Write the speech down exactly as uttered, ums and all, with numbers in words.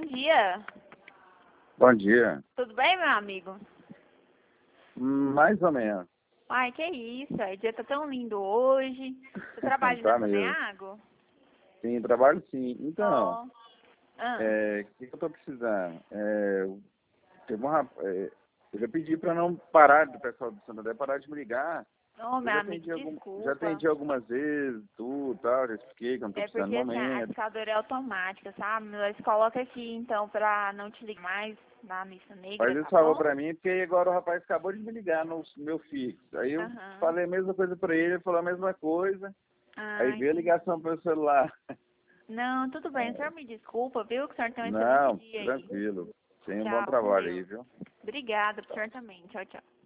dia. Bom dia. Tudo bem, meu amigo? Mais ou menos. Ai, que isso, o dia tá tão lindo hoje. Você trabalha Tá na mesmo. Saneago? Sim, trabalho sim. Então, Oh. Ah. é, o que, que eu tô precisando? É, teve um rap- é, eu já pedi para não parar, do pessoal do Santander, parar de me ligar. Oh, Eu meu já amigo, atendi, algum, já desculpa. atendi algumas vezes, tudo, tal, já expliquei que eu não tô É precisando porque no assim, a momento. escadora é automática, sabe? Eles colocam aqui, então, pra não te ligar mais na lista Mas negra, ele tá falou bom? pra mim, porque agora o rapaz acabou de me ligar no meu fixo. Aí eu Aham. falei a mesma coisa pra ele, ele falou a mesma coisa. Aí Ah, veio a entendi. ligação pro meu celular. Não, tudo bem, o senhor me desculpa, viu? Que o senhor tem um excelente Não, dia aí. tranquilo. Tenha um bom Tchau, com trabalho aí, Deus. viu? Obrigada, pro senhor também. Tchau, tchau.